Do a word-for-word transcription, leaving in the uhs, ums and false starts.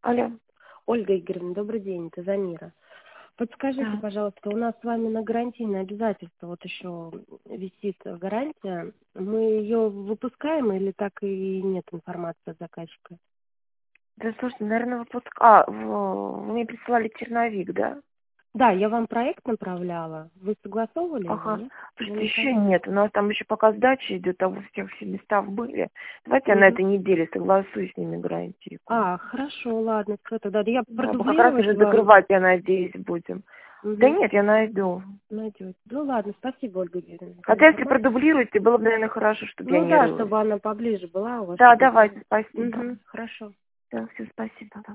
Алло. Ольга Игоревна, добрый день, это Замира. Подскажите, Да. пожалуйста, у нас с вами на гарантийное обязательство вот еще висит гарантия. Мы ее выпускаем или так и нет информации от заказчика? Да, слушайте, наверное, выпуск... А, в- вы мне присылали черновик, да? Да, я вам проект направляла. Вы согласовывали его, Ага. нет? Или Слушайте, не еще так? нет. У нас там еще пока сдача идет, а у всех все места были. Давайте я на Мгм. этой неделе согласуюсь с ними гарантийку. А, хорошо, ладно, все тогда. Да я Да, мы как раз продублировать уже вам. закрывать, я надеюсь, будем. Да Угу. нет, я найду. Найдете. Ну ладно, спасибо, Ольга Игоревна, за Хотя если информацию. продублируете, было бы, наверное, хорошо, чтобы я Ну не да, рылась. чтобы она поближе была у вас, Да, чтобы... давайте, спасибо. Угу, хорошо. Да, все, спасибо. Да.